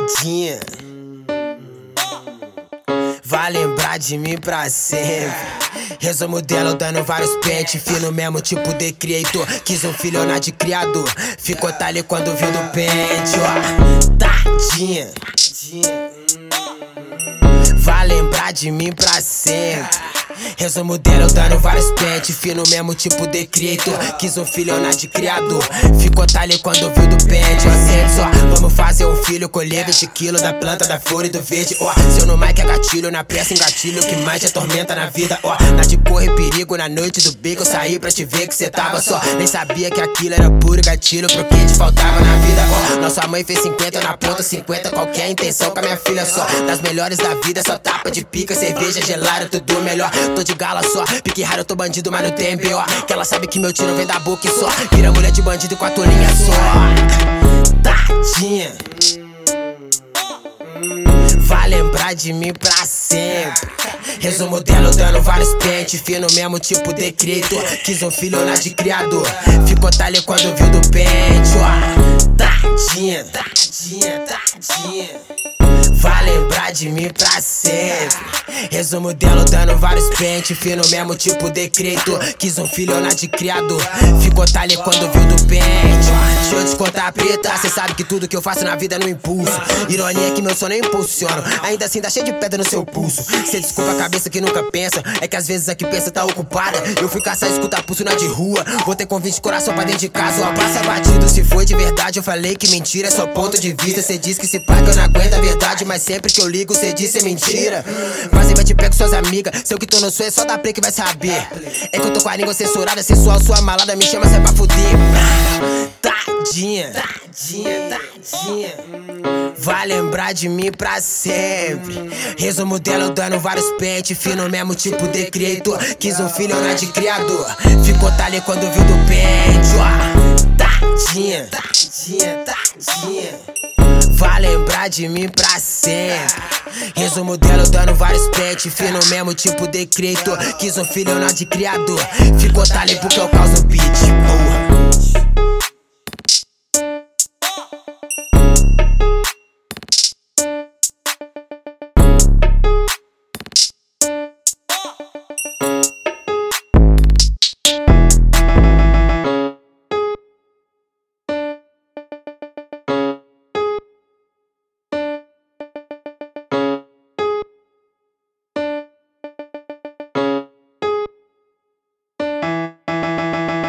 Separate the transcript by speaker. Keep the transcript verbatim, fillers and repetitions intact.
Speaker 1: Tadinha, vai lembrar de mim pra sempre. Resumo dela dando vários pente, fino mesmo tipo de creator. Quis um filhonar de criador, ficou tali quando viu do pente, ó. Tadinha, vai lembrar de mim pra sempre. Resumo dela dando vários pente, fino mesmo tipo de creator. Quis um filhonar de criador, ficou tali quando viu do pente, ó. Sente só, vamos fazer um filho, colher vinte quilos da planta, da flor e do verde, ó. Seu no mic é gatilho, na pressa engatilho, que mais te atormenta na vida, ó. Na de corre perigo, na noite do beco eu saí pra te ver que cê tava só. Nem sabia que aquilo era puro gatilho pro que te faltava na vida, ó. Nossa mãe fez cinquenta na ponta, cinquenta qualquer intenção com a minha filha só. Das melhores da vida, só tapa de pica, cerveja gelada, tudo melhor. Tô de gala só, pique raro, eu tô bandido, mas não tem B O. Que ela sabe que meu tiro vem da boca e só vira mulher de bandido com a tolinha só. Tadinha, vai lembrar de mim pra sempre. Resumo dela dando vários pente, fino mesmo tipo de creator. Quis um filhonar de criador, ficou tali quando viu do pente, ó. Tadinha, tadinha, tadinha, vai lembrar de mim pra sempre. Resumo dela dando vários pente, fino mesmo tipo de creator. Quis um filhonar de criador, ficou tali quando viu do pente. Deixa eu te contar a preta, cê sabe que tudo que eu faço na vida é no impulso. Ironia é que meu sonho eu impulsiono, ainda assim dá cheio de pedra no seu pulso. Cê desculpa a cabeça que nunca pensa, é que às vezes a que pensa tá ocupada. Eu fui caçar, escutar pulso na de rua, vou ter convite de coração pra dentro de casa. Ó, passa batido, se foi de verdade eu falei que mentira é só ponto de vista. Cê diz que se paga eu não aguento a verdade, mas sempre que eu ligo cê diz é mentira. Mas vai te pego suas amigas, se eu que tô no sonho é só dar play que vai saber. É que eu tô com a língua censurada, sensual, sua malada me chama cê é pra fuder. Tadinha, tadinha, tadinha, vai lembrar de mim pra sempre. Resumo dela dando vários pente, fino mesmo tipo de creator. Quis um filhonar de criador, ficou tali quando viu do pente, ó. Tadinha, tadinha, tadinha, vai lembrar de mim pra sempre. Resumo dela dando vários pente, fino mesmo tipo de creator. Quis um filhonar de criador, ficou tali porque eu causo beat, porra.